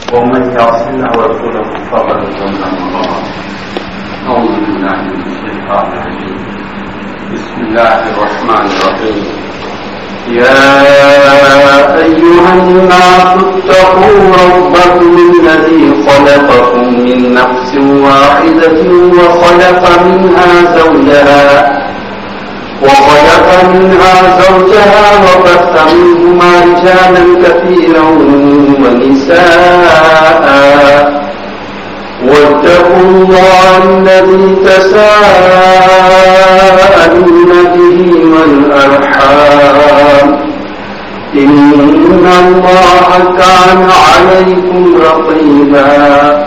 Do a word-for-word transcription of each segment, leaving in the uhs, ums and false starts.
ومن يعص الله ورسوله فقد ضل ضلالا. أعوذ بالله من الشيطان الرجيم. بسم الله الرحمن الرحيم. يا أيها الناس اتقوا ربكم الذي خلقكم من نفس واحدة وخلق منها زوجها وخلق منها زوجها وبث منهما رجالا كثيرا ونساء واتقوا الله الذي تساءلون به والأرحام إن الله كان عليكم رقيبا.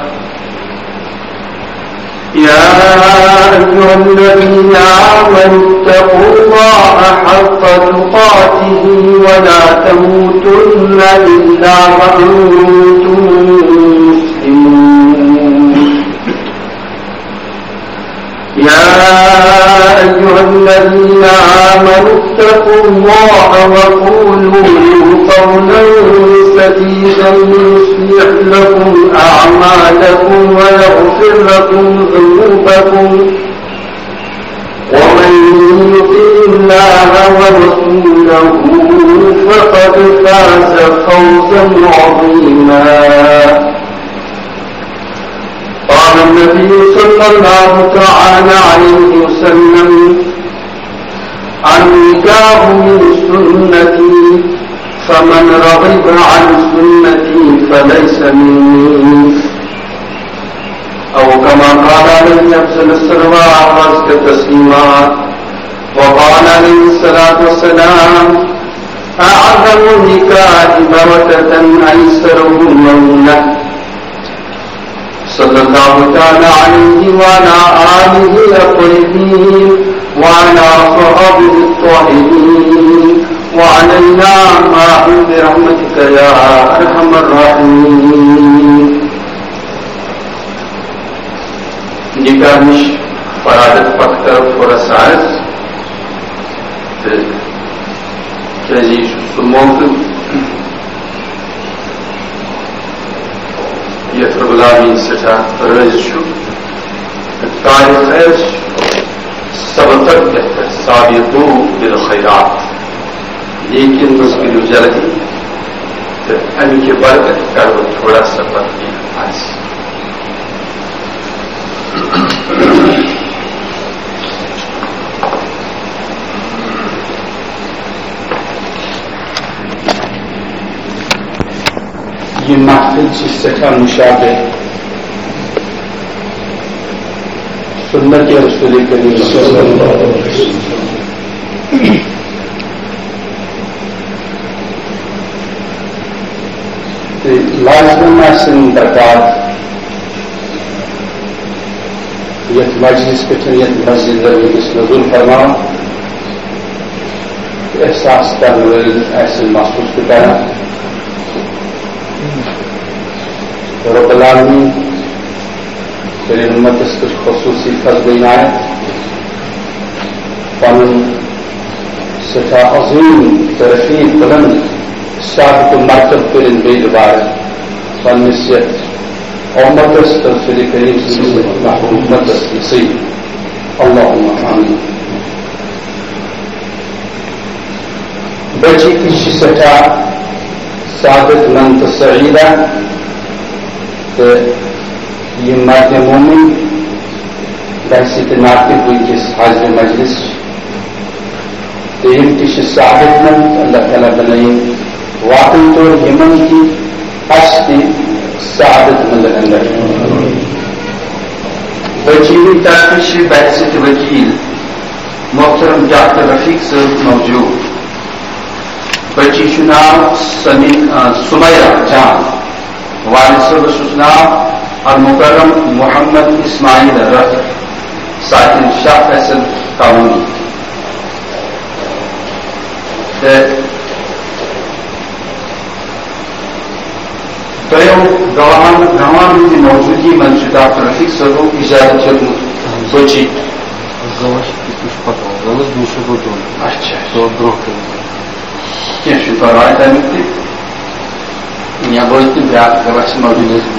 يا أيها الذين آمنوا اتقوا الله حق تقاته ولا تموتن إلا وأنتم مسلمون. يا أيها الذين آمنوا اتقوا الله وقولوا قولا سديدا يصلح لكم أعمالكم ويغفر لكم ذنوبكم ومن يطع الله ورسوله فقد فاز فوزا عظيما. قال النبي صلى الله تعالى عليه وسلم: النكاح من سنتي فمن رغب عن سنتي فليس مني، أو كما قال عليه أفضل الصلوات وأزكى التسليمات. وقال عليه الصلاة والسلام: أعظم النكاح بركة أيسره مولة. صلى الله تعالى عليه وعلى آله الطيبين وعلى صحابه الطاهرين وعلينا معهم برحمتك يا أرحم الراحمين. نکاحش فرادت فکر فرسائز كذي موضوع يثرب العالمين ستا رزشو تاريخ سبقت بهتر سابقوا بالخيرات، لیکن مشکل جلدی ان کی برکت کر وہ تھوڑا سفر بھی آسی. یہ محفل سے سٹھا مشابہ سنت رسول کریم صلی اللہ علیہ وسلم. لازم سن برکات یت مجلس پہ یت مسجد اس نزول فرماؤ احساس کرنے والے ایسے محسوس کی طرح رب العالمین تیرے امت اس کچھ خصوصی فضل عنایت فن سٹھا عظیم ترقی بلند ثابت مرتب کرن بے دوبارہ فنسیت امتس رسول کریم صلی اللہ علیہ وسلم امتس نصیب اللہم آمین. بچی کی سٹھا ثابت منت سعیدہ یہ مرد مومن بحثیت ناطق ہوئی کس حاضر مجلس تیم کی ثابت من اللہ تعالیٰ بنائی واقعی طور یمن کی اصلی سعادت من اندر وکیلی تحقیق بحثیت وکیل محترم ڈاکٹر رفیق صاحب موجود. بچی نام سمیرہ جان، والد صاحب نام المکرم محمد اسماعیل رف ساکن شاہ فیصل قانونی. گواہان گواہان کی موجودگی منش ڈاکٹر رفیق صاحب اجازت بچی اچھا تو برو کیا شکر آئے تھی یا بولتے بیاکھ گواش موجود ہے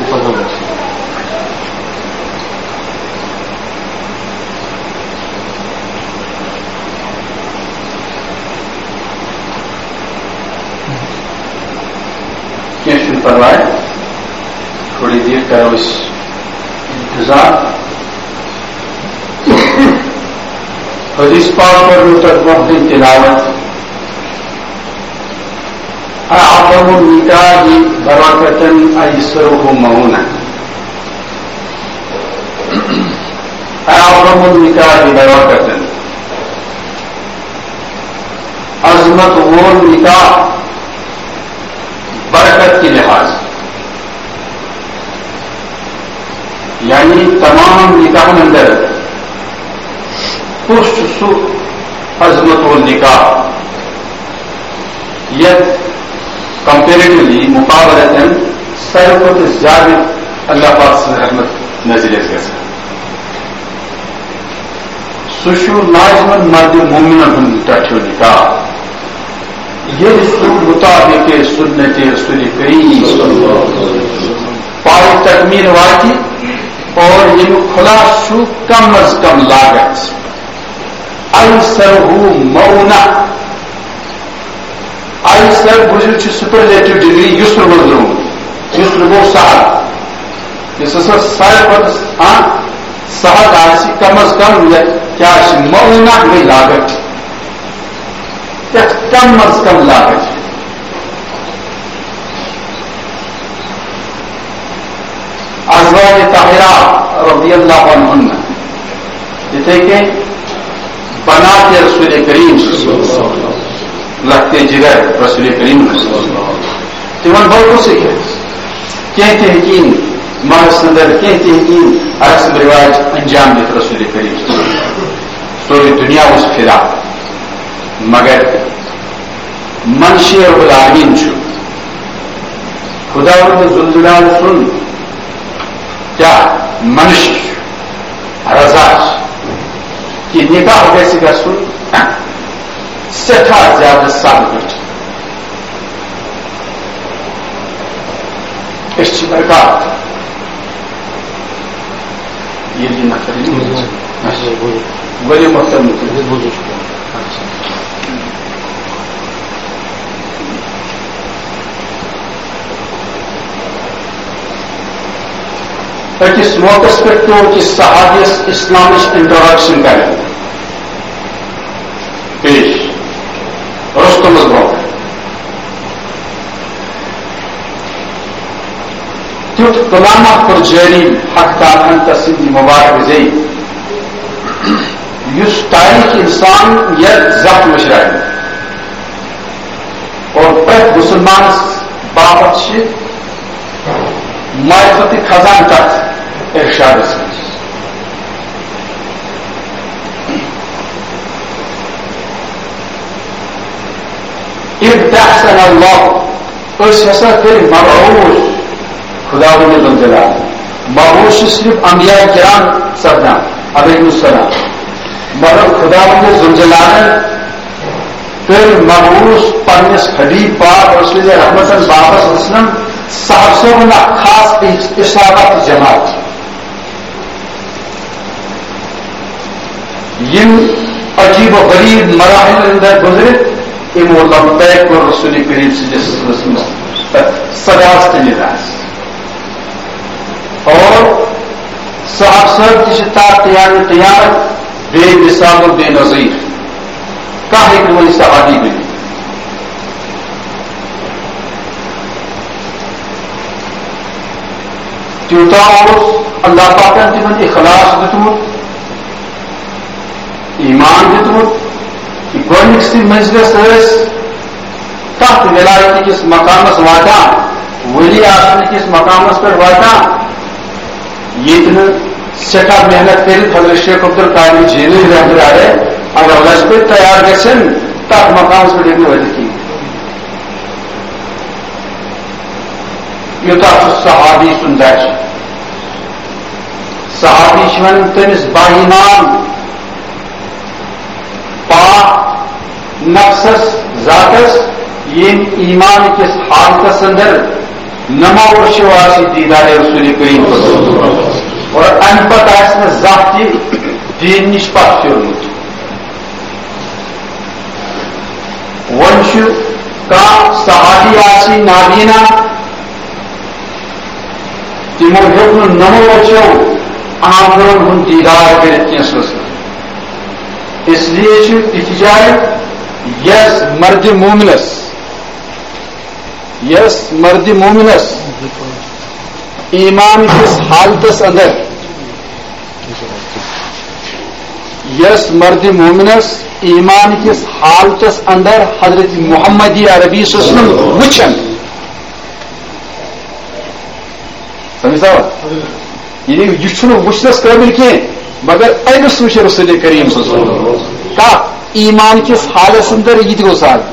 کیسے پرواہ تھوڑی دیر کرو اس انتظار حدیث پاک پر متقوم کی تلاوت اعظم النکاح برکۃ ایسرہ مؤونہ اعظم النکاح برکۃ عظمت وہ نکاح برکت کے لحاظ یعنی تمام نکاح اندر پشت سو عظمت و نکاح یہ کمپیریٹولی مقابلتاً سرکت زیادہ اللہ پاک سے رحمت نظر سے سشو لازمن مرد مومن ہند ٹھو نکاح یہ مطابق سنت رسول کریم پائے تکمیل واقعی اور یہ خلاص شو کم از کم لاگت ایسر ہو مؤونہ ایسر بزرگ سپرلیٹو ڈگری یسر وزروں یسر وہ سہل اس سر سر پر سہل آسی کم از کم کیا مؤونہ گئی لاگت کم از کم لاگت ازواج طاہرہ رضی اللہ عنہن جتنے کہ بنا کے رسول کریم لگتے جگر رسول کریم تمن بہت سیکھے کہتے ہیں کہ محسندر کہتے ہیں کہ رسم رواج انجام دیت رسول کریم سوری دنیا اس پھرا مگر منشی رب العالمین چھو خدا ذوالجلال سن کیا منشی رضا کہ نکاح کیسے کا سن سٹھا زیادہ سال بیٹھ اس کی برکات یہ بھی مطلب بڑے مطلب کس موقع پہ تو کس صحابیس اسلامش انٹروڈکشن کریں پیش رستم موقع تیت کلامہ پر جاری حق تعالی تصدی مبارک زی یس تاریخ انسان یہ ذات مشرائے اور پرت مسلمان باپت سے معرفت خزان تک ارشاد ابتحسن اللہ اس ہسا پھر مبعوث خدا بن جلال مبعوث صرف انبیاء کرام سبنا علیہ السلام مگر خدا بن جلال پھر مبعوث پنس حبیب پاک رسول رحمت بابس وسلم صاحب صاحب خاص اصابت جماعت یم عجیب و غریب مراحل اندر گزرے امو لبیک اور رسول کریم صلی اللہ علیہ وسلم صداست نراس اور صاحب صاحب کی شتا تیار تیار بے مثال و بے نظیر کاہی کہ وہی صحابی بنی تیوتا اور اللہ پاکن تمن اخلاص دتمت ایمان دتمت کہ گونک سی مجلس اس تحت ولایت کس مقامس واتان ولی آسن کس مقامس پر واتان یہ تن سٹھا محنت کرت حضرت شیخ عبدالقادر جیلانی رحمۃ اللہ علیہ اگر لشکر تیار گژھن تحت مقامس پر دیکھنے وجہ کی یوتا صحابی سندر صحابی شون تمس باہیمان پاک نفسس ذاتس یم ایمان کس حالتس اندر نمو ورشو آسی دیدار رسول کریم اور ان پتہ آسنا ذاتی دین نش پت پھرمت ونشو کا صحابی آسی نابینا تمو ہوں نمو ورشو آمرون ہن دیدار کرت کینسس اس لیے اتجائے یس مرد مومنس یس مرد مومنس ایمان کس حالتس اندر یس مرد مومنس ایمان کس حالتس اندر حضرت محمد عربی صلی اللہ علیہ وسلم وچن سمجھا یہ یہ وچنس قابل کی مگر امس وچ رسول کریم صلی اللہ علیہ وسلم کا ایمان کس حالس اندر یہ گو سال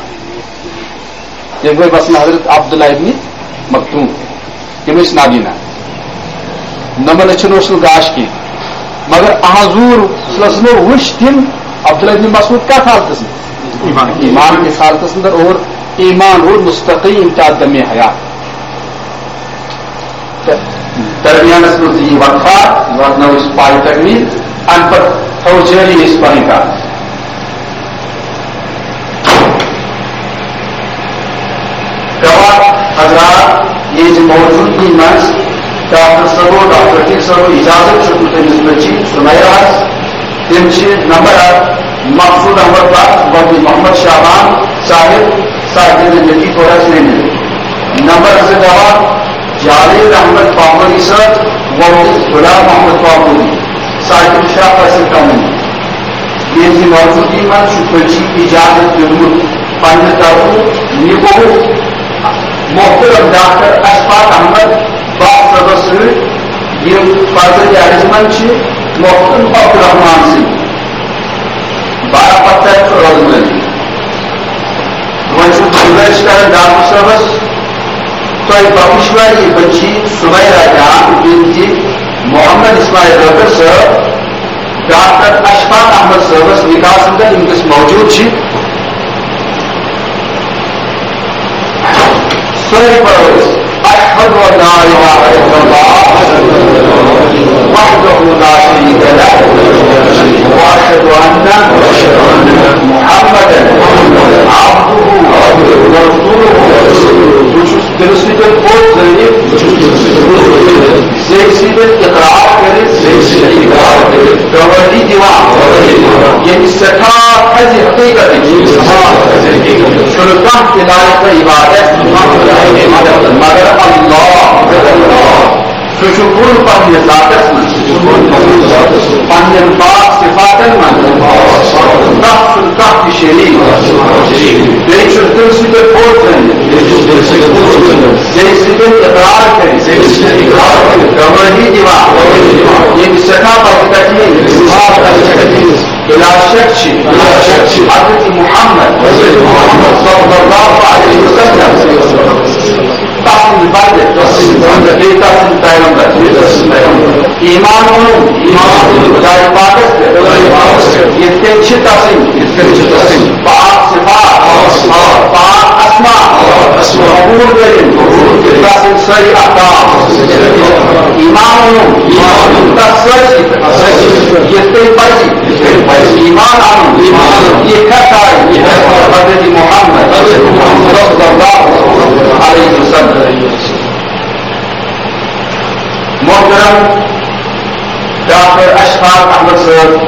یہ گئی بس حضرت عبداللہ ابن مکتوم تم نابینا نمن اچھن گاش کی مگر حضور صلی اللہ علیہ وسلم وچ تم عبداللہ ابن مسعود کت حالتس ایمان کس حالتس اندر اور ایمان اور مستقیم امتیاز دم حیات درمیانس مز یہ وقفہ واتنو اس پائے تکمیل ان پر تھو جاری اس پانی کا گواہ حضرات یہ موجودگی منز ڈاکٹر صبو ڈاکٹر ٹھیک صبو اجازت چھو تمس بچی سمیراز تم نمبر مقصود احمد بخش وقت محمد شاہان صاحب صاحب زندگی کو رس نہیں ملے نمبر سے گواہ جاوید احمد پاپوری صاحب وقت غلام محمد پاپوری صاحب شاہ فیصل کامل یہ موجودگی منز چھو بچی اجازت دمت پنہ طرف نبو محترم ڈاکٹر اشفاق احمد باپ صبر سر یہ فضل ارجمن محترم عبدالرحمان سنگھ بارہ پتہ روزمری وجہ گزارش کر ڈاکٹر صاحب تھی بخشوا یہ بچی سمیرا جان بنتی محمد اسماعیل رکر صاحب ڈاکٹر اشفاق احمد صاحب نکاح اندر انکس موجود چھ سوری پرویز اشهد ان لا اله الا الله وحده لا شريك له واشهد ان محمدا عبده ورسوله درسیدن خود زیسیدن اقرار کرد زیسیدن اقرار کرد گواهی دیوان یعنی سکا خزی حقیقت شرکان کے لائق عبادت مگر اللہ شکر پن ذاتس من پن پاک صفاتن من تحت تحت شریک بیچ دل سے پوچھیں جیسے اقرار کریں گواہی دیوان یہ سکا پاکتی بلا شک حضرت محمد صلی اللہ علیہ وسلم تحت عبادت بیتا سن پیغمبر ایمان خدا عبادت یہ تنچتا سن پاک صفات پاک اسماء قبول کریں سن سری احکام ایمان یہ پاسی ایمان آن یہ کھتا ہے حضرت محمد صلی اللہ علیہ وسلم محترم ڈاکٹر اشفاق احمد صاحب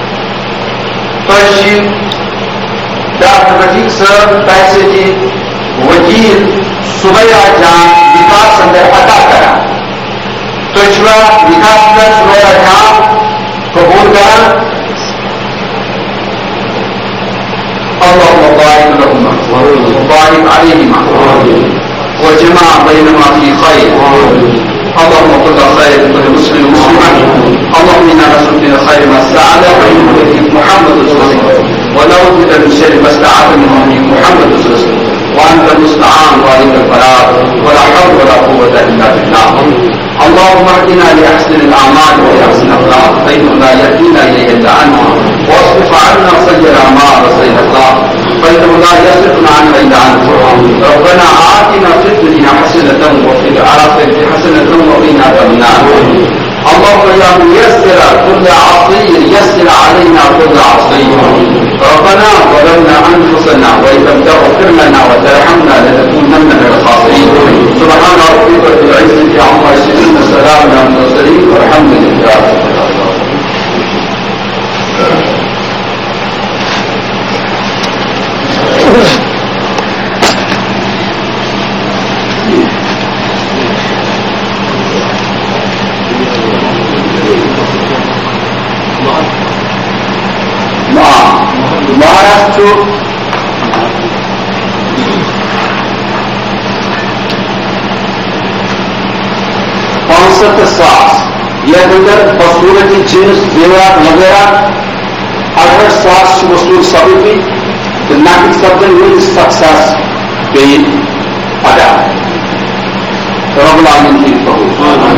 تشریف ڈاکٹر رفیق صاحب پیسے کی وکیل سمیرا جان وکاس اندر عطا کرا تجربہ وکاس اندر سمیرا جان قبول کرا اللهم بارك لهما وبارك عليهما وجمع بينهما في خير اللهم كل خير كل مسلم مسلما اللهم انا نسالك من خير ما استعاذ منه محمد صلى الله عليه وسلم ونعوذ بك من شر ما استعاذ منه محمد صلى الله عليه وسلم وانت المستعان وعليك البلاغ ولا حول ولا قوه الا بالله اللهم اهدنا لاحسن الاعمال ولاحسن الاخلاق فانه لا يهدينا اليه الا انت واصرف عنا سيئ الاعمال وسيئ الاخلاق فلتولا يصرفنا عن العيدان ربنا آتنا في الدنيا حسنة وفي الآخرة حسنة وقنا عذاب النار اللهم يا ميسر كل عصير يسر علينا كل عصير ربنا ظلمنا أنفسنا وإن لم تغفر لنا وترحمنا لنكونن من الخاسرين سبحان ربك رب العزة عما يصفون وسلام على المرسلين والحمد لله مہاراشٹر پانسٹھ ساس یتھ اندر بصورت جنس زیورات وغیرہ اٹھہٹھ ساس وصول سپدی تو نقد سپدن وٲلۍ ستھ ساس بیٚیہِ ادا رب العالمین کی قبول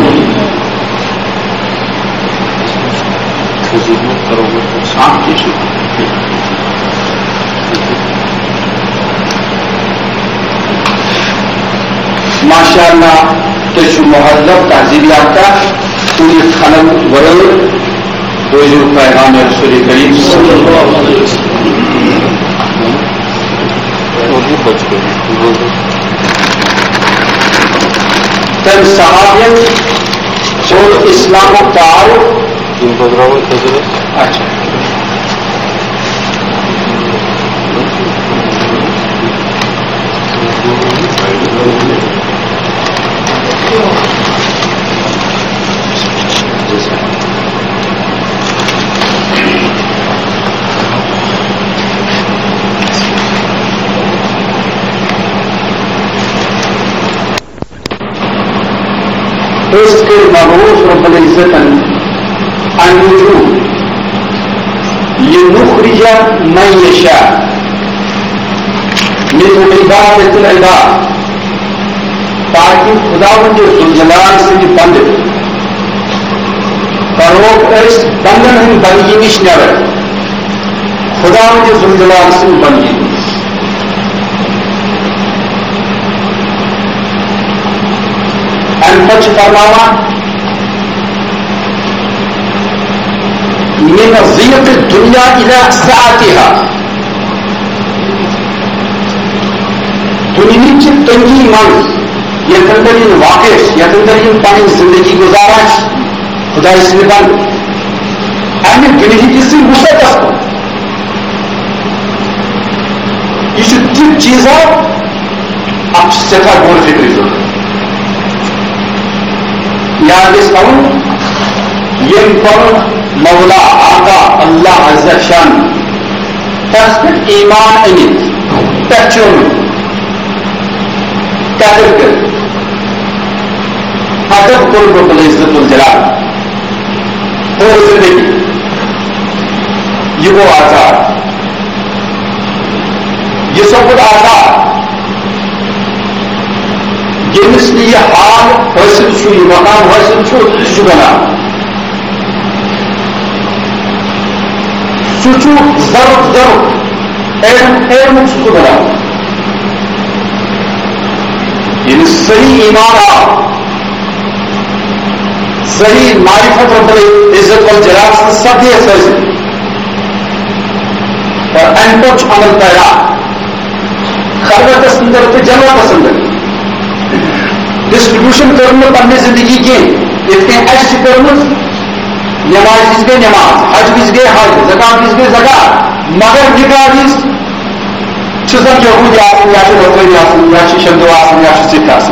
ماشاء اللہ تھی مہذب تہذیب یافتہ پوری خلق ورل روزو پیغام رسول کریم صلی اللہ علیہ وسلم تم صحابین اور اسلام و تعارف اچھا اس کے مبعوث رب العزت النجوم لنخرج من يشاء من عبادة العباد تاکہ خداوند ذوالجلال سے بند فروغ اس بندن ہند بندگی نش نور خداوند ذوالجلال سے بندگی پچ فرماوا من زینت الدنیا الى ساعتها دنیا کی تنگی من یتھ اندر ان واقع یتھ اندر ان پانی زندگی گزارا خدا اس نے بند امہ دنیا کس وسعت یہ تھی چیزا اب سٹھا غور فکر ضرورت یاد تھاؤن یم پن مولا آقا اللہ عز شان تس پہ ایمان انت پہچون قدر کر ادب کل رب العزت الجلال اور زندگی یہ وہ آزاد یہ سب کچھ آزاد جنس یہ حال حاصل چھو یہ مقام حاصل چھو چھو بنا سوچو ضرب ضرب علم علم چھو بنا یعنی صحیح ایمان آ صحیح معرفت رب العزت والجلال سے سب یہ حاصل اور انپوچھ عمل پیدا خلوت اندر تو جلوت اندر ڈسٹریبیوشن کرنے پنہ زندگی کی یتھ اچھ کرم نماز وز گئی نماز حج وز گئی حج زکات وز گئی زکات مگر نکاح وز زن یہود آسن یا روپی آسن یا شندو آسن یا سکھ آسن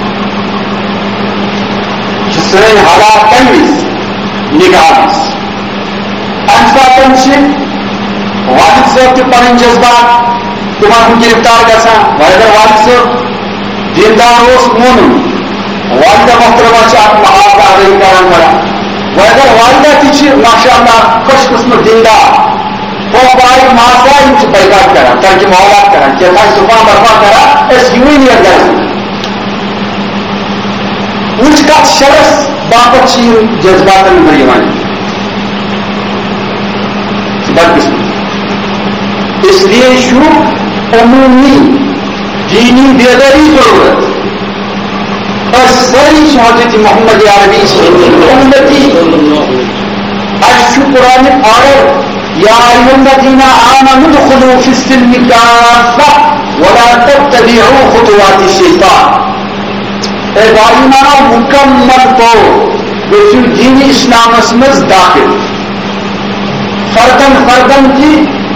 سن حالات کم وز نکاح وز ام سات والد صاحب تہ پن جذبات تمہن گرفتار گژھان اگر والد صاحب دیندار اس مون والدہ محترمہ محافظہ ادائی کران کران اگر والدہ تھی ماشاء اللہ خوش قسمت دیندار وہ بائی ماسا ان بیکار کران ترک معاملات کران کیا صبح برپا کران اس یوں نہیں گھر اونچ کا شرس باپت جذبات اندر یوان بدقسمت اس لیے شو عمومی دینی بیداری ضرورت اور ساری حضرت محمد عربی امتی اشو قرآن آرر یا ایھا الذین آمنوا ادخلوا فی السلم کافہ ولا تتبعوا خطوات الشیطان. اے بھائیو مکمل طور گژھِو دین اسلامس مز داخل فردن فردن تھی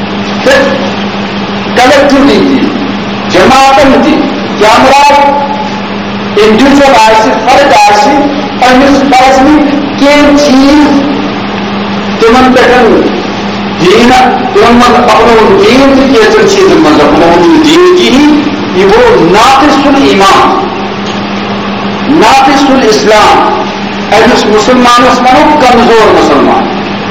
کلیکٹولی تھی جماعتن تھی کیا مراد انڈیویجل آسہِ فرد آسہِ پننس پزِ کینٛہہ چیز تمن پٮ۪ٹھ دین تمن منٛز اپناوُن دین تہٕ کینٛژن چیزن منٛز اپناوُن نہٕ دین کِہیٖنۍ یہِ گوٚو ناقص الایمان ناقص الاسلام أمس مسلمانس ونو کمزور مسلمان.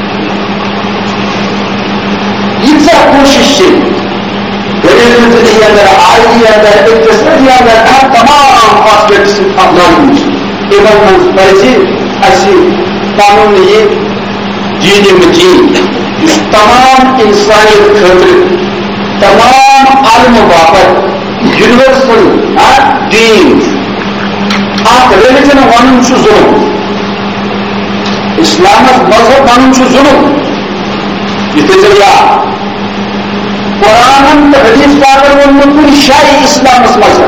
ییٖژاہ کوٗشش چھِ غریب زندگی اندر عالمی اندر اقتصادی اندر اہم تمام آسپیکٹس اپناوٕنۍ یِمن منٛز پزِ اَسہِ پنُن یہِ دین متین یُس تمام انسانیت خٲطرٕ تمام عالمہٕ باپتھ یونیورسل دین اکھ ریلجن ونُن چھُ ظلم اسلامس مذہب ونُن چھُ ظلم. یہ تھٲیزیو یاد قرآن تو حدیث پاکن ووٚنمُت کُنہِ جایہِ اسلامس مذہب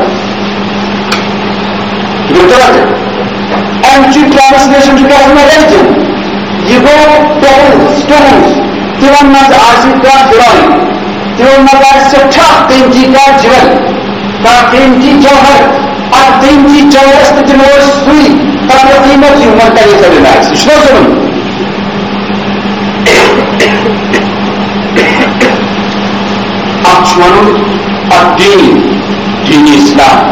امچ ٹرانسلیشن چھُ گژھان ریلجن یہ گوٚو پیپلز سٹونز تمن منٛز آسہِ کانٛہہ ڈرایِنگ تمن منٛز آسہِ سٮ۪ٹھاہ قۭمتی کانٛہہ جِوَل کانٛہہ قۭمتی جوہر اتھ قۭمتی جوہرس تہِ دِمو أسۍ سُے پتہٕ قیٖمت ہیوٗمن کرِ ژٔلِتھ آسہِ یہِ چھُنہ ظُلم. اتھ چھُ ونُن اتھ دین دین اسلام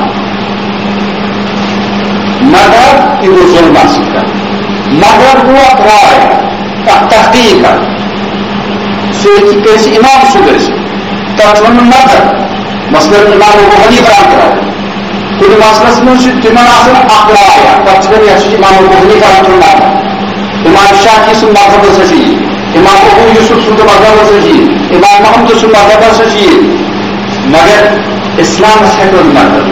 مگر یہِ گوٚو ظُلمس سۭتۍ مگر گوٚو اکھ راے اکھ تحقیق سُہ ہیٚکہِ کٲنٛسہِ اِمام سُنٛد ٲسِتھ تتھ چھُ ونُن مذہب مثلاً امام ابو حنیفہ رحمۃ اللہ کُنہِ مسلس منٛز چھُ تِمن آسان اکھ راے تتھ چھِ ونان یہِ ہسا چھُ امام ابو حنیفہ رحمۃ اللہ امام شافعی سُنٛد مذہب ہسا چھُ یہِ امام ابو یوسف سُنٛد مذہب ہسا چھُ یہِ امام محمد سُنٛد مذہب ہسا چھُ یہِ مگر اسلامس ہیٚکو نہٕ مذہب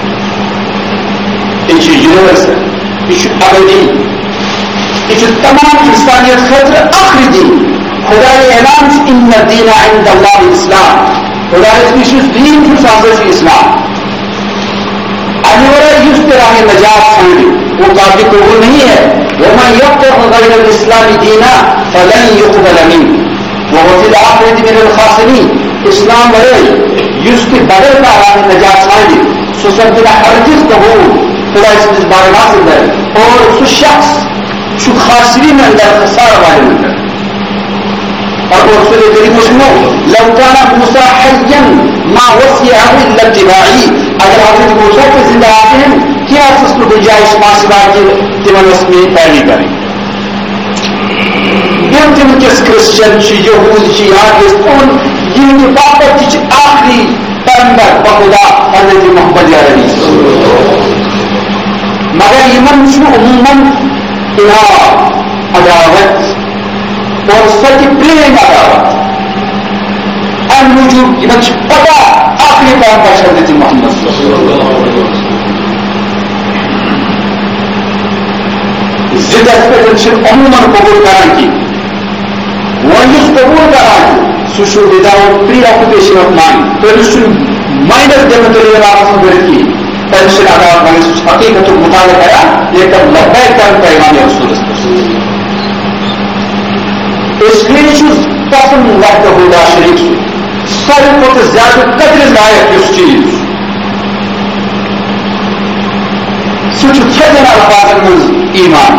یہِ چھُ یونیورسل یہِ چھُ ابدی یہ تمام انسانیت خاطر آخری دین خدای اعلان چھُ ان الدین عند اللہ الاسلام خدایس نِش یُس دین چھُ سُہ ہسا چھُ اسلام. امہِ ورٲے یُس تہِ راہِ نجات ژھانڈِ وہ قابل قبول نہیں ہے. ومن یبتغ غیر الاسلام دینا فلن یقبل منه وهو فی الآخرة من الخاسرین. اسلام ورٲے یُس تہِ بغیر کانٛہہ راہِ نجات ژھانڈِ سُہ سپدِ نہٕ ہرگز قبول خدای سٕنٛدِس بارگاہس اندر اور سُہ شخص چھُ خاسرین اندر خسارٕ والٮ۪ن اندر. اور رسول کریم وسلم لو كان موسى حيا ما وسعه الا اتباعي. اگر حضرت موسیٰ کے زندہ آتے ہیں کیا اس کو گنجائش ماسوا کے تمن اس میں پیروی کریں. تم تم کس کرسچن یہود آگے ان یہ باپت آخری پیغمبر بخدا حضرت محمد عربی مگر یمن عموماً انعام عداوت اور سچ پریم عداوت ام موجود یمن پتہ آخری پیغمبر حضرت محمد صلی اللہ علیہ وسلم ضدت پہ عموماً قبول کران کی ونس قبول کران سہ without preoccupation of mind تمس مائنڈس دن ترقی کی تمس عداوت ون سہ حقیقت مطالعہ کران لیکن لبیک کر پیغام رسولس اس لیے پسند وقت ہدا شریف ساروی کھۄتہٕ زیادٕ قدر لایق یُس چیز سُہ چھُ تھدٮ۪ن الفاظن منٛز ایمان.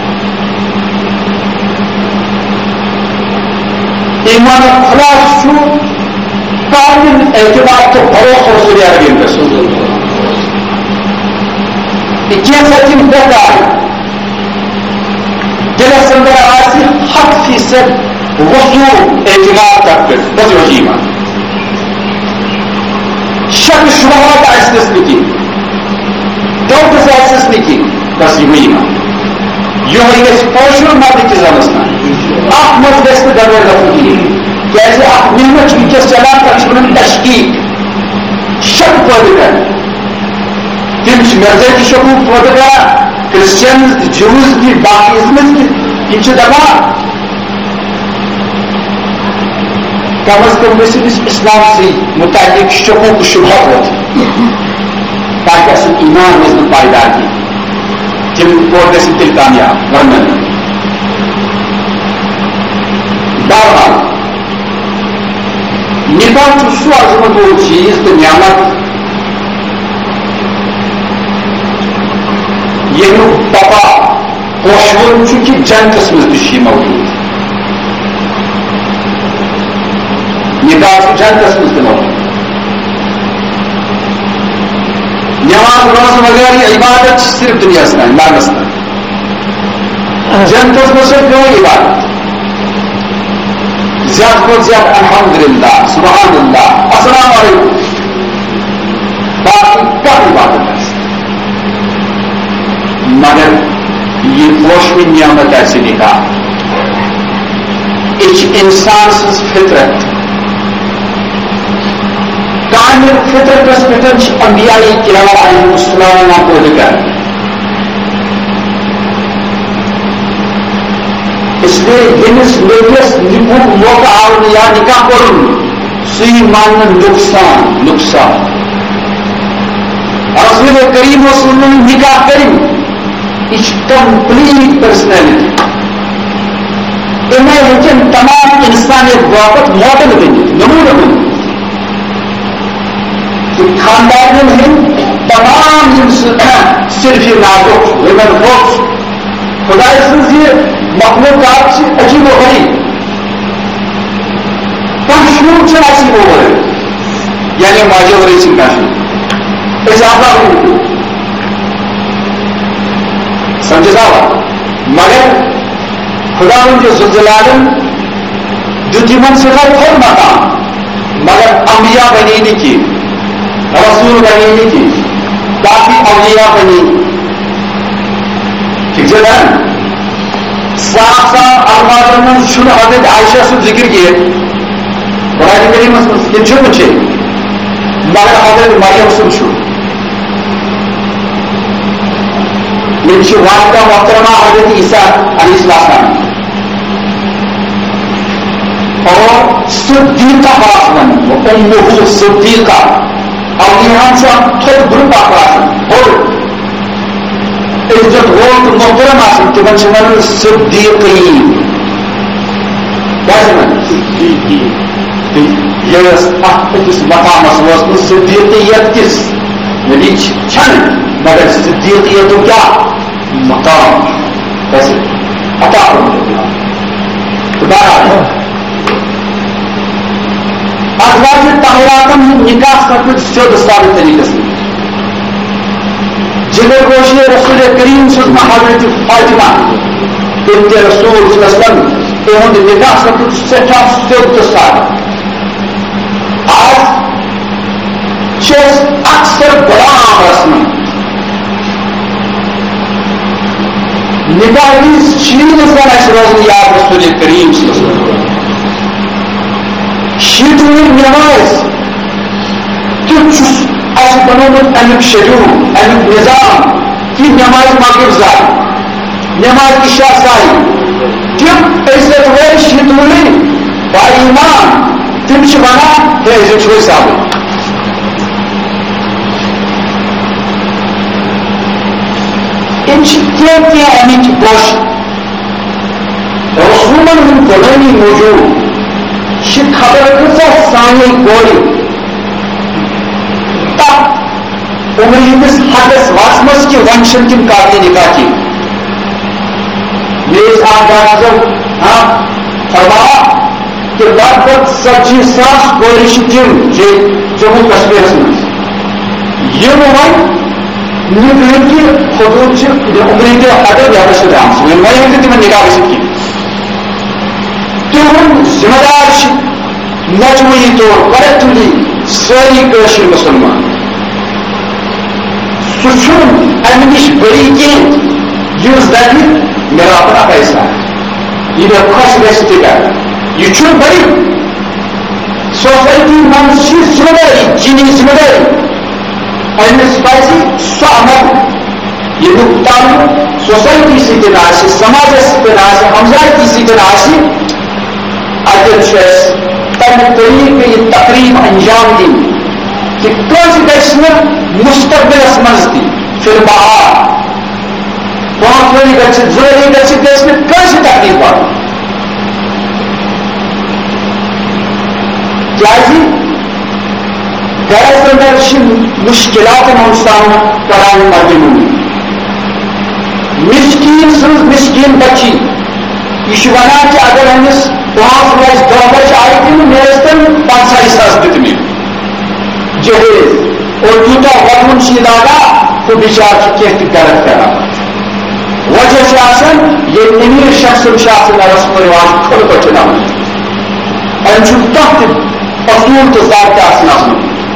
ایمانُک خلاصہٕ چھُ کامل اعتماد تہٕ بھروسہٕ رسول اکرم گژھُن. یہِ کینٛژھا تِم بٮ۪کار دلس اندر آسہِ ہتھ فیصد وضوع اعتماد تتھ پٮ۪ٹھ بس یہِ چھُ ایمان. شک شبہات آسنس نہٕ کینٛہہ ڈاوٹس آسنس نہٕ کینٛہہ بس یہِ گوٚو ایمان. یِہوے گژھِ پٲشُر مردٕ تہِ زنس منٛز اتھ منٛز گژھِ نہٕ گڑبڑ گژھُن کِہیٖنۍ. کیسے آپ محنت ونکس چلان تقریباً تشکیق شک پٲدٕ کران تم مرضی شکوک پٲدٕ کران کرسچنز جوز کی باقی ازمز کی یہ دپان کم از کم گژھِ اسلام سی متعلق شکوک شبہت وۄتھٕنۍ تاکہ اصل ایمان روز نہٕ پائیدار کینٛہہ تِم اور گژھن تیٚلہِ کامیاب ورنہ بہرحال نکاح چھُ سُہ عظمت وول چیز تہٕ نعمت ییٚمیُک پپا پوشوُن چھُ کہِ جنتس منٛز تہِ چھُ یہِ موجوٗد نکاح چھُ جنتس منٛز تہِ موجوٗد نماز روزٕ وغیرہ یہ عبادت صرف دنیا سے مرنس تک جنتس منٛز چھِ پیٚوان عبادت زیادٕ کھۄتہٕ زیادٕ الحمدللہ سبحان اللہ السلام علیکم باقی کانٛہہ عبادت آسہِ مگر یہ پوشوٕنۍ نعمت آسہِ نکاح یہِ چھِ اِنسان سٕنٛز فطرت کامل فطرتس پٮ۪ٹھ انبیاء کرام علیہم السلام پٲدٕ کران اس لیے ییٚمِس لٔڑکس نِکُک موقع آو نہٕ یا نکاح کوٚرُن سُہ یی ماننہٕ نۄقصان نۄقصان رسول کریم اوس ووٚنمُت نکاح کٔرِو یہ چھِ کمپلیٹ پرسنلٹی اِمے ہیٚکن تمام انسانیت باپتھ ماڈل بٔنِتھ نموٗنہٕ بٔنِتھ خاندانن ہند تمام یم صرف نازک ومن فوق خدائے سٕنٛز یہ مخلوقات چھِ عجیب و غریب کانٛہہ شروع چھُ اَسہِ ورٲے یعنی ماجہِ ورٲے چھِنہٕ کانٛہہ شروع أسۍ آسان سمجھے آوا مگر خدا کے ذوالجلالن دیُت یِمن سٮ۪ٹھاہ تھوٚد مقام مگر انبیا بنے نہٕ کینٛہہ رسول بنے نہٕ کینٛہہ باقی اولیاء بنے ٹھیک چھا نا صاف صاف الفاظن منٛز چھُنہٕ حضرت عائشہ سُنٛد ذکر کینٛہہ قرآن کریٖمس منٛز تِم چھِ وٕچھے مگر حضرت مریم سُنٛد چھُ ییٚتہِ چھِ والدہ محترمہ حضرت عیسیٰ علیہ السلام اور صدیقہ پاس ون امہ صدیقہ اولیاءن چھُ اکھ تھوٚد گرُپ اکھ آسان بوٚڑ عزت وول تہٕ محترم آسان تِمن چھِ ونان صدیقیٖن کیٛاہ چھِ ونان یہِ ٲس اتھ أکِس مقامس وٲژمٕژ صدیقیت کِس یعنی چھنہٕ مگر صدیقیتُک کیٛاہ مقام بس عطا بہرحال ازواج طاہراتن ہند نکاح سپد سیود ثابت طریقس منٛز جگر گوشی رسول کریم سٕنٛز حضرت فاطمہ بنت رسول صلی اللہ علیہ وسلم تہنٛد نکاح سپد سٮ۪ٹھاہ سیود تہٕ ثابت آز چھِ أسۍ اکثر غلام رسمن نکاح ہٕنٛز چیٖز زن اَسہِ روزن یاد رسول کریم صلی اللہ علیہ وسلم شیٖتوٕنۍ نٮ۪ماز تیُتھ چھُ اَسہِ بنومُت امیُک شیڈیوٗل امیُک نظام کہِ نٮ۪مازِ مغرب زایہِ نٮ۪مازِ عشاء زایہِ تِم عزت وٲلۍ شیٖتوٕنۍ با ایمان تِم چھِ ونان ہے أسۍ چھُ ثابت یِم چھِ کینٛہہ کینٛہہ امِکۍ پوش رسوٗلن ہٕنٛدۍ غلٲمی موٗجوٗب چھِ خبر کۭژاہ سانے کورِ تتھ عمرِ ہٕنٛدِس حدس وسمس کہِ وۄنۍ چھِنہٕ تِم قابلِ نکاح کینٛہہ میٲنِس اکھ ڈاکٹر ہاں فرمایا کہ لگ بگ ژتجی ساس کورِ چھِ تِم جموں کشمیرس منٛز یِم وۄنۍ نِکلن کہِ حدوٗد چھِ عمرِ ہٕنٛدِ حدٕ یَتس چھِ درٛامژٕ وۄنۍ وۄنۍ ہیٚکہِ نہٕ تِمن نکاح گٔژھِتھ کینٛہہ تِہُنٛد ذمہٕ دار چھِ مجموعی طور کلیکٹولی سٲری کٲشِر مُسلمان سُہ چھُنہٕ امہِ نِش بٔری کینٛہہ یُس دپہِ مےٚ راتھ اپے ساتھ یہِ مےٚ خۄش گژھِ تہِ کرِ یہِ چھُنہٕ بٔری سوسائٹی من ذمہ داری جنی ذمہ داری امس پز سو عمل یہ تعلق سوسائٹی ستن آسہ سماجس ستن آسہ ہمسایتی ستن آسہ اتن تمہ طریقہ یہ تقریب انجام دن کہ کس گھنہ مستقبلس مز تہ فی البہار پانچ ؤری گھت زری گھت گھس کس تقریب پڑھ کیازِ گرس اندر مشکلات ہم سامنا کران مجموعی مسکین سن مسکین بچی یہ ونان کہ اگر امس پانچ بج دہ بج آئی دن میرے پنچہ ساس دتم جہیز اور یوتہ وطن لاگا تو بچار کی غلط کران وجہ یہ امیر شخص رسم و رواج کھل پہ چلانا ام تحت اصول تو ضابطہ آسان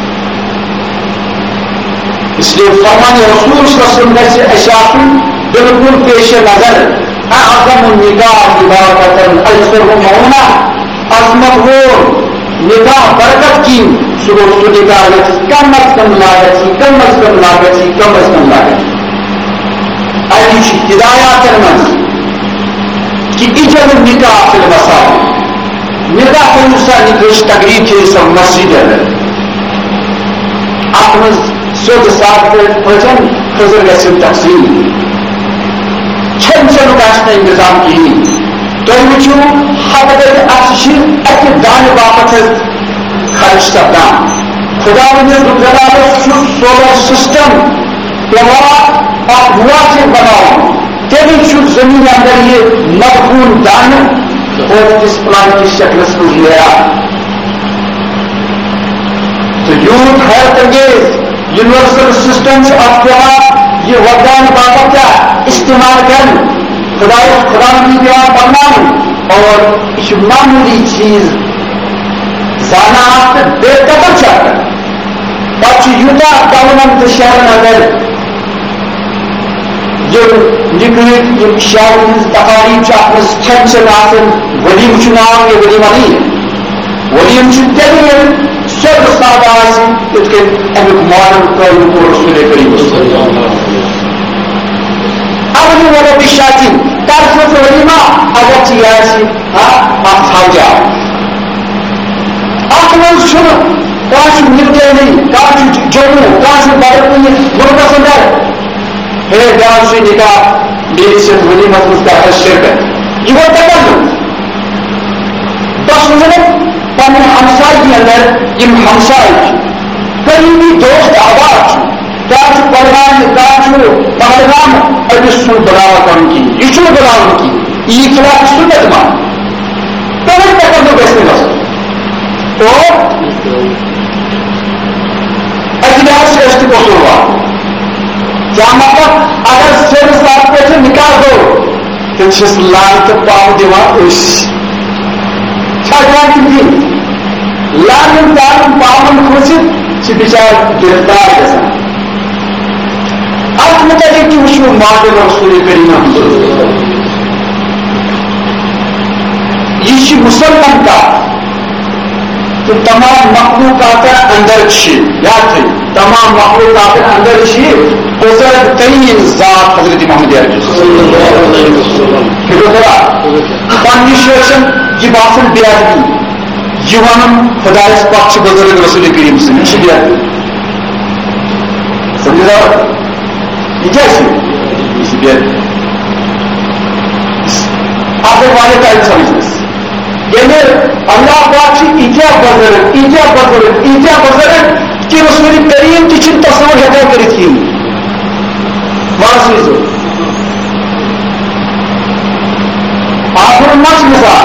اس لیے فرمان رسول صلی اللہ علیہ وسلم سے اشاعت بالکل پیش نظر اعظم النکاح عبادت ایسر مونا عظمت وہ نکاح برکت کی سلوک تو نکاح کم از کم لاگت کم از کم لاگت کم از کم لاگت ایسی ہدایات من کہ اجل نکاح فی المساجد نکاح کرو سا نکاح تقریب کے سب مسجد ہے ات من سیود سات پچن خزر گھن تقسیم کھین چنک آہ انتظام کہین تھی وچو ہتھ گھر اتہ دانہ باپت خرچ سپدان خدا ونس جلالس سولر سسٹم پیوان مناسب بناؤ تیل زمین اندر یہ مدفون دانہ اور اس پلان کی شکلس کو لیا تو یوتھ ہیلتھ انگیز یونیورسل سسٹم سے اب پیوان یہ وردان باپت کیا استعمال کر خدا خدا کی پیوان بننا اور اس معمولی چیز زانات بے قدر چاہتا پچ یوتا گورنمنٹ شہر اندر جو نکل شہر تقاریب چاہت کھین چن آسن ولیم چناؤ یہ ولیمہ نہیں ہے ولیم چن تیل سب استاد آسن اس کے امیک مارن قرآن کو رسول کریم اب یہ والا بشاتی طرف ولیمہ اگر چی آسی آپ تھا جاؤ آپ من سنو کانچ ملتے نہیں کانچ جموں کانچ بڑھنے ملکہ سندر ہے بیان سے نکاح میری سے ولی مطلب کا ہے شرکت یہ وہ تکلم بس انہوں پن ہمسائی کے اندر یم ہمسائی قریبی دوست آباد کاچ پڑھان کاچ پہلگام ابھی سن بڑھاوا کرن کی یہ چھو بڑھاوا کی یہ خلاف سنت مان پہلے تکلم کیسے بس اور اجلاس سے استقبال ہوا کیا مطلب اگر سر ساتھ پہ سے نکال دو تو چھس لان تو پاؤ دیوان اس چھاٹوان کی دین لان دارم پاؤن خوشت چھ بچار گرفتار جیسا اب مطلب کی وشو مادر رسول کریم یہ مسلمان کا تو تمام مخلوقات اندر چھ یاد تھی تمام مخلوقات اندر چھ بزرگ ترین ذات حضرت محمد پنہ شوشن یہ باسن بیادگی یہ ون خدائس پاک بزرگ رسول کریم سن یہ بیادگی سمجھا یہ کیا یہ بیادگی آپ والے کا سمجھنے یعنی اللہ پاک ایتیا بزرگ ایتیا بزرگ ایتیا بزرگ کہ رسول کریم تھی تصور ہیکا کرت ہی واضح آخر مچ مثال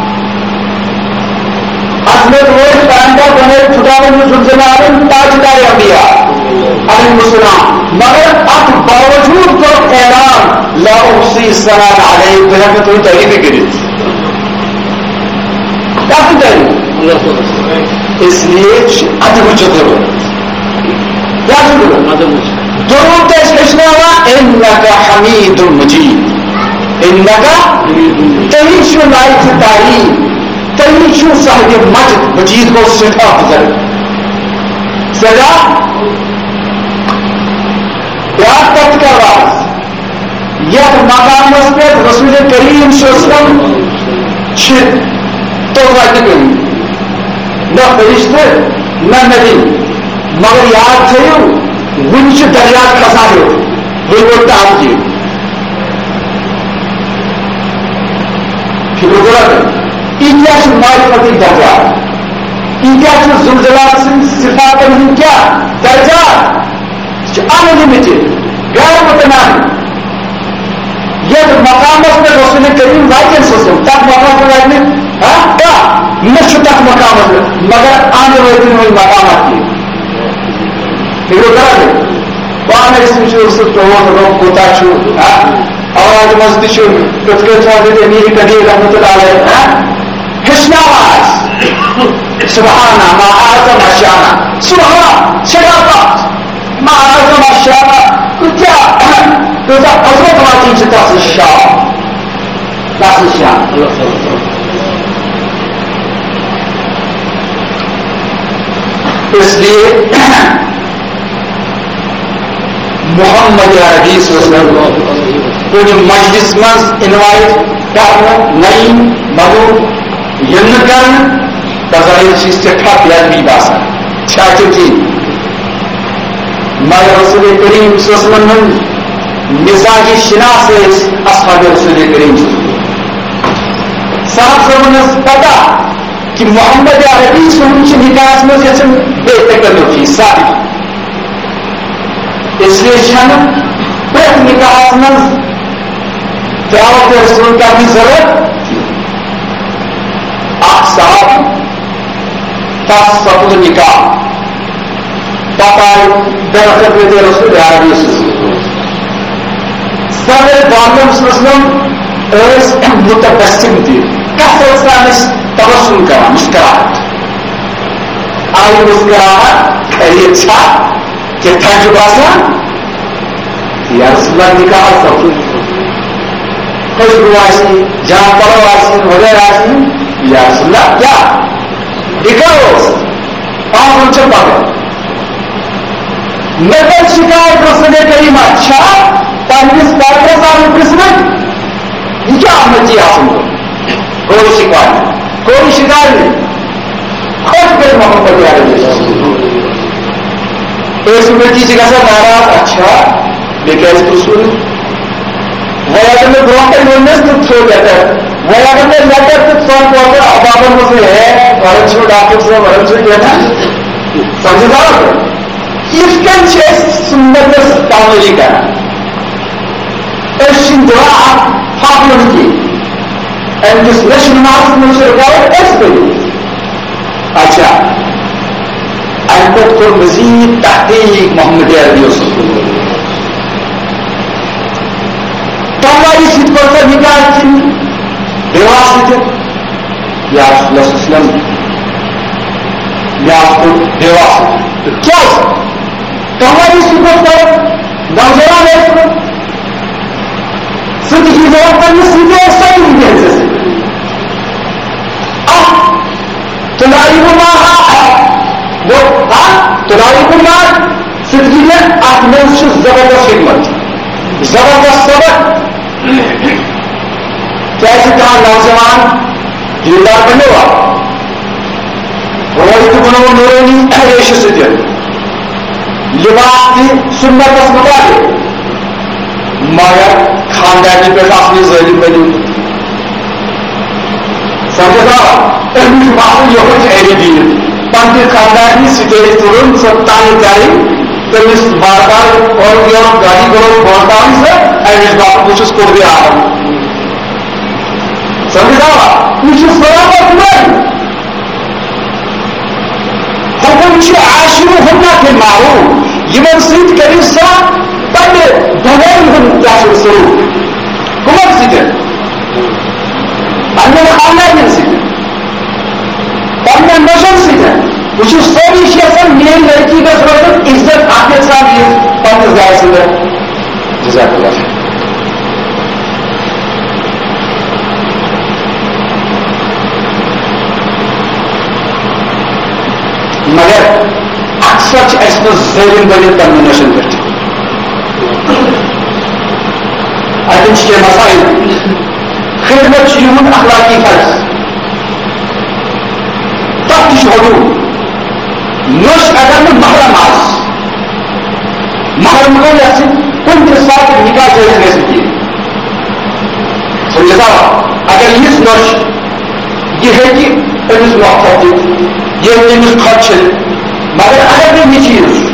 حضرت روز پیغمبر بنے خدا ذوالجلال تاجدار انبیاء علیہ السلام مگر اب باوجود تو اعلان لا احصی ثناء علیہ بنا میں تمہیں تعریف کری کافی تعریف اس لیے ادب ضرورت کیا ضرورت درود پیشنا ہوا انک حمید مجید انک تہی شو لائق تعریف تھی چھو صاحب مجد مجید کو سٹھا بزرگ سجا بیان تک کا راز یہ مقام پہ رسول کریم صلی اللہ علیہ وسلم تو گئی نہ فرشتہ نہ نبی مگر یاد تھو ون دریات کھسان وہ آپ کی یہ معرفتی درجات یہ زلزلات سن صفات ہند کیا درجات انلمیٹڈ غیر متناہی یہ مقامس میں رسول کریم واتن سوسم تک مقام پر واتن ہاں کیا نش تک مقامس میں مگر آنے واتن ہوئی مقامات کی پھر وہ کرا دے وہاں اس میں چھو سب تو وہ روک کوتا چھو اور آج مسجد چھو کچھ کچھ واسے دے میری قدیر رحمت اللہ علیہ حسن آواز سبحانہ ما آزم اشیانا سبحانہ شرافات ما آزم اشیانا کیا تو ذا حضرت واقعی سے تاثر شاہ تاثر شاہ اس لیے محمد عربی صلی اللہ علیہ وسلم کچھ مجلس مز انوائٹ کرنا نئی مدو ین کرنا بظاہر چیز سٹھا پیار بھی باسا چھاچو جی میں رسول کریم صلی اللہ علیہ وسلم مزاجی شناس اصحاب رسول کریم صاحب صاحب پتا کہ محمد عربی صلی نکاح میں بے فکر ہوتی ثابت اس لیے شن پریت نکاح میں دعوت رسول کا بھی ضرورت آپ صاحب تاس سب نکاح پتا درخت میں رسول عربی صلی صدر دعوت وسلم متبسم تھی کس انسان تبسم کرا مسکراہٹ آئی مسکراہٹ خیریت چھا کہ تھا جو باسا یا رسول اللہ نکاح سب خوشبو آسی جہاں پڑھو آسی وغیرہ آسی یا رسول اللہ کیا نکاح پانچ انچہ پڑھو نقل شکایت رسول کریم اچھا پانچ پاکر صاحب قسمت یہ کیا احمد جی آسن ہو کوئی شکایت نہیں کوئی شکایت نہیں خود کر محمد عربی اس میں کی جگہ سے ناراض اچھا لیکن اس کو سن وہ اگر میں گروہ میں نے تو چھوڑ جاتا ہے وہ اگر میں لیٹر تو سون پہنچے ابابر میں سے ہے ورن چھوڑ ڈاکٹر سے ورن چھوڑ کیا تھا سمجھدار اس کے چھ سنت تعمیری کا ارشن دعا حاضر کی and this nation mass میں سے رکاوٹ اس پہ اچھا البت کو مزید تحقیق محمد عربی وسلم تو ہماری سیٹ پر سے نکال کی بیواسطہ یا رسول اللہ صلی اللہ علیہ وسلم یا آپ کو بیواسطہ کیا تو ہماری سیٹ پر نوجوان ہے صدقی جواب پر یہ سیدھے صحیح نہیں کہتے سے اب تلائی ماہا وہ تلائی ماہا صدقی میں آپ نے اس سے زبردست خدمت زبردست سبق کیسے کہا نوجوان دیندار بنے ہوا وہ تو بنو نورانی ریش سے دل لباس کی سنت اس مطابق مگر خاندانی پہ اپنی ظاہر بنی سمجھا علمی بات یہ کچھ ایری دی پنتی خاندانی سٹیج ترون ستانی کاری تمیس بارکار اور گیار گاڑی کرو بارکاری سے ایریش بات کچھ اس کو بھی آ رہا سمجھا کچھ سلامت نہیں حکم چھ عاشرو ہونا کے مارو یہ من سید کری سا پہلے بغیر ہم کیا سرو کمک سیدھے انہیں خاندان سیدھے پہلے نشن سیدھے کچھ سوری شیسن میری لڑکی کا ضرورت عزت آگے ساتھ یہ پانچ گائے سیدھے جزاک اللہ اس ظالم بنت پنہ نشن پہ اتن کے مسائل خدمت یہد اخلاقی فرض تک تہ حدود نش اگر نہ محرم آس محرم گو یس کن تہ سات نکاح جائز گژھِ کینٛہہ سمجھا اگر یس نش یہ ہیٚکہِ أمِس وقت دِتھ یہ أمِس خدشت مگر اگر نہٕ یہِ چیٖز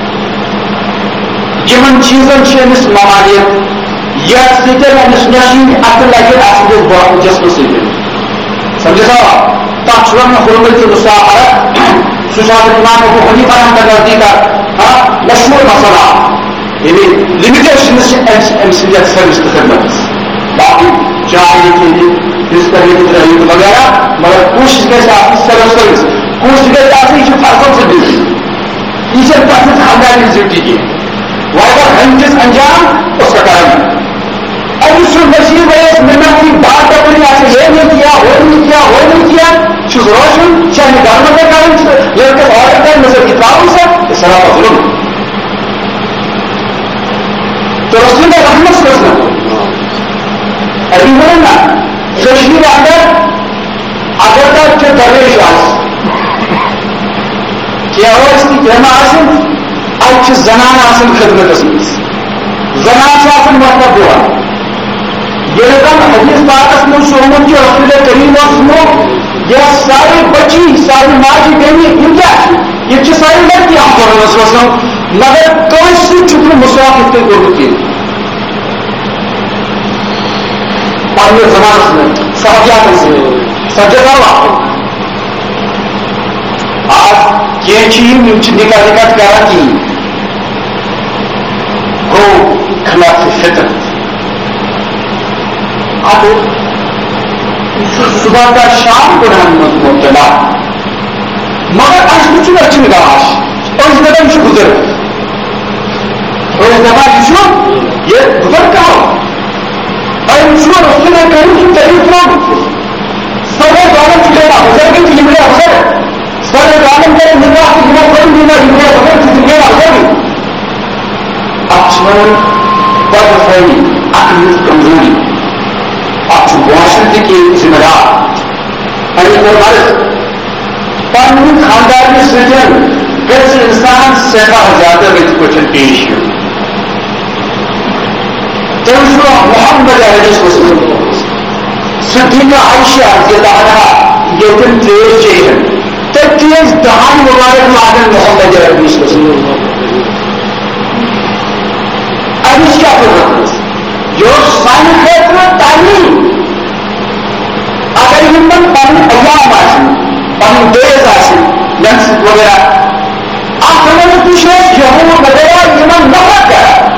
یِمن چیٖزن چھِ أمِس ممانعت یتھ سۭتۍ أمِس نشی اتھٕ لگہِ اَتھ جسمہٕ سۭتۍ سمجھا تتھ چھُ ونان حرمت المصاحرہ سُہ چھُ حضرت امام ابو حنیفہ کا نزدیک مشہور مسئلہ یعنی لمیٹیشنز چھِ أمۍ سٕنٛدِ یتھ سٔروِس تہٕ خدمتس باقی چاہے اس طرح کی رہی وغیرہ مگر کوشش گژھِ آسٕنۍ سٔروِس سٔروِس کوشش گژھِ آسٕنۍ یہِ چھُ فرضن سۭتۍ ڈیوٹی یہ چھنہٕ تتھ منٛز خاندانٕچ ڈیوٹی کینٛہہ وۄنۍ اگر ہمکِس انجام اس کا کرن أمِس چھُ نصیب ٲسۍ محنتی بات اپنی آسہِ یہ نہیں کیا وہ نہیں کیا وہ نہیں کیا چھُس روشن چاہے گھر میں کرن لڑکس آرڈر کرن نظر کتابوں سے یہ سراپا ظلم تو رسول رحمت صلی اللہ علیہ وسلم ابھی بولے نا کشمیر اندر اگر تک کہ درویش آس کیا کہنا آسن اتھ زنان آسن خدمتس مز زنان آسن مطلب بوا ییٚلہِ زن حدیث پاکس منٛز چھُ آمُت کہ رسول کریم اوس یہ ساری بچی ساری ماجہِ بیٚنہِ یِم کیٛاہ چھِ یہِ چھِ ساری لڑکی عام طور پر وسلم مگر کٲنٛسہِ سۭتۍ چھُکھ نہٕ مُساف یِتھ کٔنۍ کوٚرمُت کینٛہہ پننس زمانس میں صحابیاتن سے سجدہ آج کینٛہہ چھِ یِم یِم چھِ نکاح نکاح کران کِہیٖنۍ گوٚو خلاف فطرت اب صبح کا شام گناہن منٛز مبتلا مگر اَسہِ وٕچھُن اَسہِ چھُنہٕ گاش أسۍ دپان یہِ چھُ بُزرگ أسۍ دپان یہِ چھُ یہِ بُزرگ کہاو أمۍ چھُ رسول کریم سُنٛد طریٖقہٕ ترٛوومُت سٲری گامن چھُ نیران بُزرگن چھِ یِم گٔے بُزرگ سارے گامن کرن نکاح تہٕ یِمو کوٚر نکاح یِم گٔے بُزرگ تہٕ تِم گٔے بُزرگ اتھ چھِ وَنان بدفٲہمی عقلٕچ کمزوری اتھ چھُ معاشرٕ تہِ کینٛہہ ذمہٕ دار اَمہِ کوٚر عرض پننہِ خاندارنہِ سۭتۍ گژھِ انسان سٮ۪ٹھاہ زیادٕ رٕتۍ پٲٹھۍ پیش یُن تٔمۍ چھُ محمد علیہ وسلم صدیقہ عائشہ رضی اللہ عنہا ییٚتٮ۪ن تریش چیٚیَن تٔتی ٲسۍ دہن مُبارک لاگان محمد علیہ وسلم اَمِچ کیٛاہ ضروٗرت یہِ اوس سانہِ خٲطرٕ تعلیٖم اگر یِمن پنٕنۍ ایام آسن پنٕنۍ ڈیز آسن لنچ وغیرہ اتھ منٛز تہِ چھِ أسۍ یہوٗد وغیرہ یِمن نفرت کران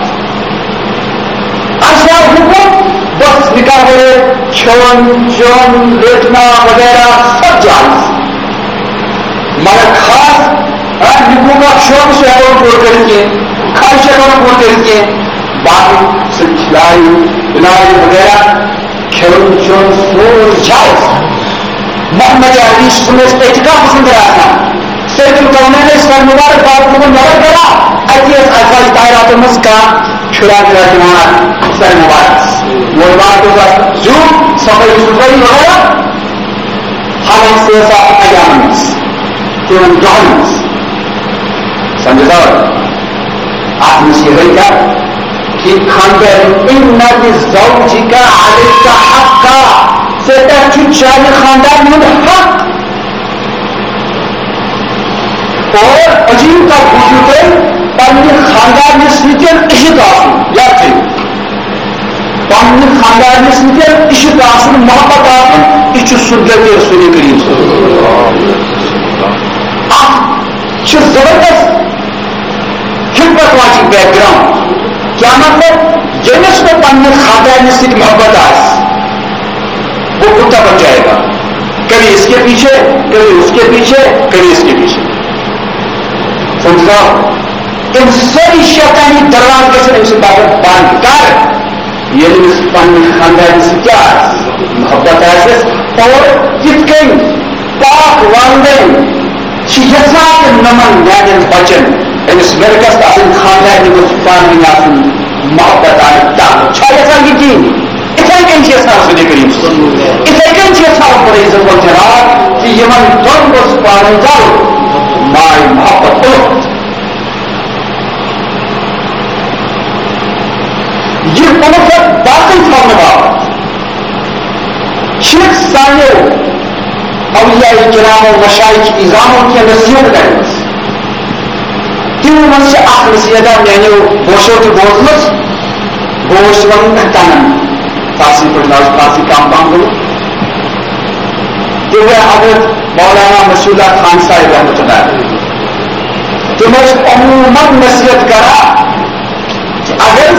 اَسہِ آو حُکُم بس نکاح ہوئے کھیوٚن چیوٚن لیٹنا وغیرہ سب جائز مگر خاص نکوح کا شوق سے ہیٚکو پوٗرٕ کٔرِتھ کینٛہہ خواہش ہیٚکو نہٕ پوٗرٕ کٔرِتھ کینٛہہ باقی سُہ کھِلایہِ وِلایہِ وغیرہ کھیوٚن چیوٚن سورُے جائز محمد علی سُنٛد ٲسۍ اعتکافس انٛدر آسان سید القونین ٲسۍ سر مُبارک باب تِمن نظر کران اَتہِ ٲسۍ ازواج طاہراتن منٛز کانٛہہ چھُرا چھُرا دِوان سر مُبارکس ووٚلبات اوس آسان زیُٹھ صفٲیی سُتھرٲیی وغیرہ حالانٛکہِ سُہ ٲس آسان ایامن منٛز تِمن دۄہن منٛز سمجھا اتھ منٛز چھِ یِہے کتھ کہ خاندان ان زوجک علیک حقا ژےٚ پٮ۪ٹھ چھُ چانہِ خاندان ہُنٛد حق اور عجیب کتھ بوٗزِو تُہۍ پننہِ خاندانہِ سۭتۍ عشق آسُن یاد تھٲیِو پننہِ خاندانہِ سۭتۍ عشق آسُن محبت آسُن یہِ چھُ سُنت رسول کریم اتھ چھُ زبردست خدمت واجب بیک گراؤنڈ کیا مطلب ییٚمِس نہٕ پننہِ خاندانہِ سۭتۍ محبت آسہِ وہ کتا بن جائے گا کبھی اس کے پیچھے کبھی اس کے پیچھے کبھی اس کے پیچھے سمجھا ان ساری شیطانی دروازے گژھن أمۍ سٕنٛدِ باپتھ بنٛد کر ییٚلہِ أمِس پننہِ خاندانہِ سۭتۍ کیٛاہ آسہِ محبت آسٮ۪س اور یِتھ کٔنۍ پاک والدین چھِ یژھان تہٕ نمن میانٮ۪ن بچن امس لڑکس آن خاندان پانی آن محبت آن تعلق یہ کہین اتھے کن رسول کریم اتھے کن پریز جناب کہ یمن دون گوس پانی تعلق مائی محبت یہ الفت باقی تھاؤن باپت سانو اولیاء کرام و مشائخ نظاموں کی نصیحت کریں تمو من سے اخ نصیحتہ میانو بوشو تو بوزمت گوش ون تنن فارسی پڑھنا فارسی کام کام کرو جو حضرت مولانا مسعود خان صاحب رحمۃ اللہ تم عموماً نصیحت کرا کہ اگر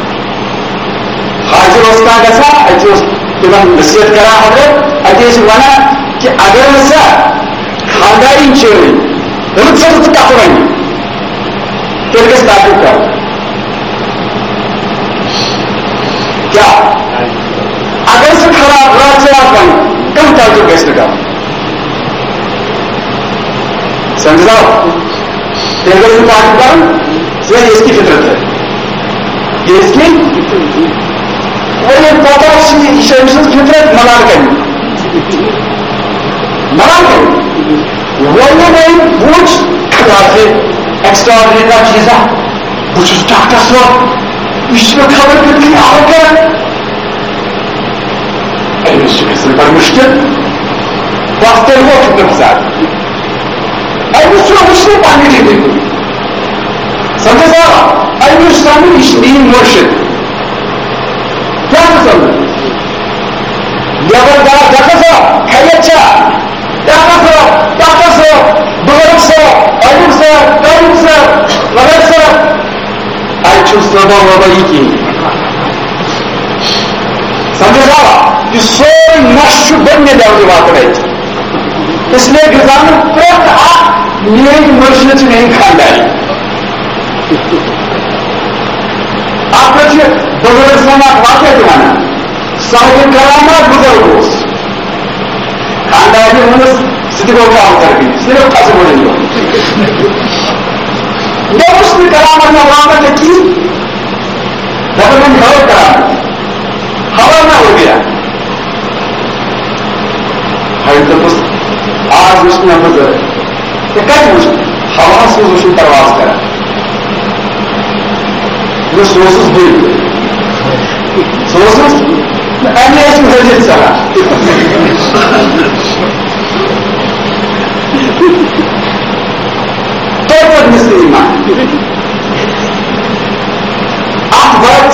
حاضر استا گسا تمہیں نصیحت کرا حضرت اتنے ونان کہ اگر سا خاندانی چوری رت سے رت کت ون تیل گھس تعلق کر کیا اگر سا خراب رات سے رات ون کم تعلق گھس کر سمجھا تیل گھس تعلق کر یہ اس کی فطرت ہے یہ اس کی وہ یہ پتا شمس فطرت ملال کریں ملال کریں وہ نہیں پوچھ خلاصے ایکسٹراڈنری کا چیزا پوچھ ڈاکٹر صاحب اس میں خبر کتنی آ گیا پر مشکل واسطے وہ کتنے ساتھ اس میں مشکل پانی کی دیکھو سمجھے صاحب ایوش سامنے اشنین مرشد کیا سمجھ یور گا ڈاکٹر صاحب خیریت چھا ڈاکٹر صاحب ڈاکٹر صاحب بزرگ صاحب علم صاحب تعلیم صاحب وغیرہ صاحب آئی چھو سبا وبا یہ کی سمجھے صاحب یہ سوئی نشو بننے دیوگی بات رہی تھی اس لیے گزانو پرت آپ نیک مرشد نہیں کھانداری آپ کچھ بزرگ سماعت واقع دیوانا صاحب کرامات بزرگ ہوس خاندانی ہونس صدقوں کا آتر بھی صرف قصب ہو رہی ہو میں اس نے کرامت میں واقع کی جب میں گھر کرامت خبر نہ ہو گیا آج اس نے بزرگ کہ کچھ مجھے ہوا سے اس نے پرواز کرا وہ سوسس دل سوسس ایسے ایسے حجت چلا تو پر مثل ایمان آپ وقت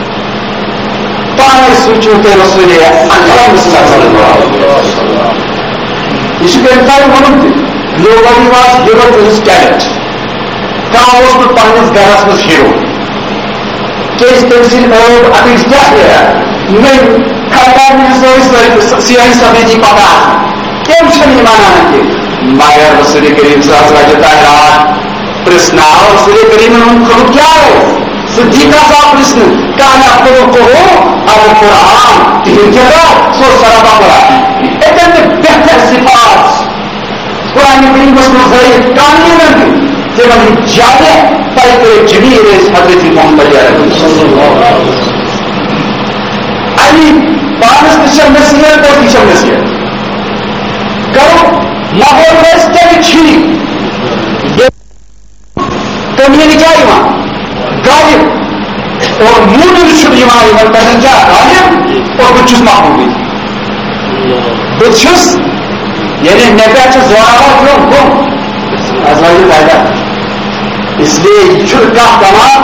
پانے سوچوتے رسول اکرم صلی اللہ علیہ وسلم یہ شکر انتہائی ونم تھی nobody was given to his talent کہاں اس کو پانیس گھرس میں ہیرو کیس تنسیل اور ابھی جا گیا میں خاندان میں سیاہی سمیتی پتا کیم شن ایمان آنا کہ مایا رسول کریم صلی اللہ علیہ وسلم پرسنا رسول کریم نے ان کو کیا ہے صدیقہ صاحب پرسن کہانا کرو کرو اب قرآن تین جگہ سو سرابہ قرآن اتنے بہتر صفات قرآن کریم مسلم ضعیف کہانی میں جب ہم جانے پائی کرے جمیل حضرت محمد صلی اللہ علیہ وسلم علی پانس نشم نصیحت اور نشم نصیحت کرو ماحول میں اسٹیل چھینی کمیونٹی کیا ایمان غالب اور مودر شد ایمان ایمان کرنے جا غالب اور بچس محبوبی بچس یعنی نبیات زوارات لوگ گم ازوائی فائدہ اس لیے چھڑکا کمار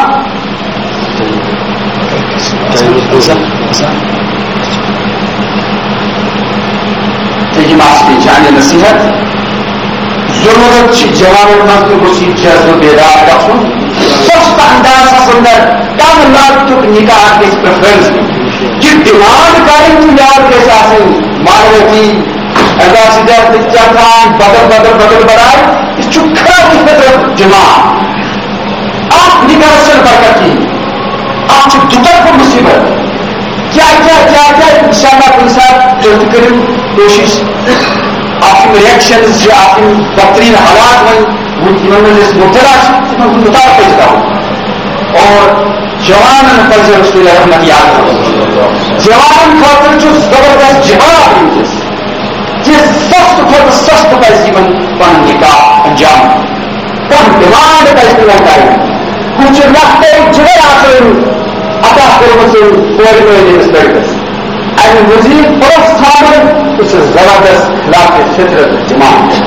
تیجی ماسکی جانے نصیحت ضرورت چی جواب مند بسی جذب بیدار کفن سست انداز سندر تم لاد تک نکاح کے پریفرنس جب دماغ کاری تو یاد کے ساتھ ماروتی اگر سیدھا بچہ خان بدل بدل بدل بڑھائے اس چکھا کی فطرت دماغ آپ نکاح سے برکت کی آپ سے دوتر کو مصیبت کیا کیا کیا کیا انشاءاللہ کوئی ساتھ جلد کریں کوشش آپ کی ریئیکشنز جو آپ کی بہترین حالات میں مبتلا مطالعہ پیش کرو اور جوان پہ رسول رحمت یاد کرو جوان خاطر زبردست جہاد ونکس جس سخت کھت سخت پہ پن نکاح انجام کم ڈمانڈ پہ کریں کچھ رخت جگر آسن عطا کرمت کور مس لڑکس امہ مزید پرس تھاون یہ زبردست خلاف فطرت جماعت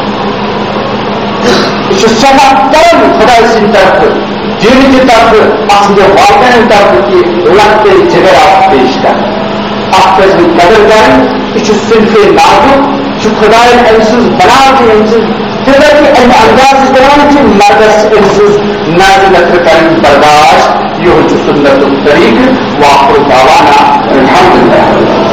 یہ سفا کرن خدا سند طرف دین کی طرف اصل والدین طرف کی لگتے جگر آپ پیش کر آپ پہ قدر کریں یہ صنف نازک یہ خدا امسز بنا کے امسز فطرت کی ام انداز بنانے کی مردس امسز نازل کریں برداشت یہ سنت الطریق واخر دعوانا الحمدللہ.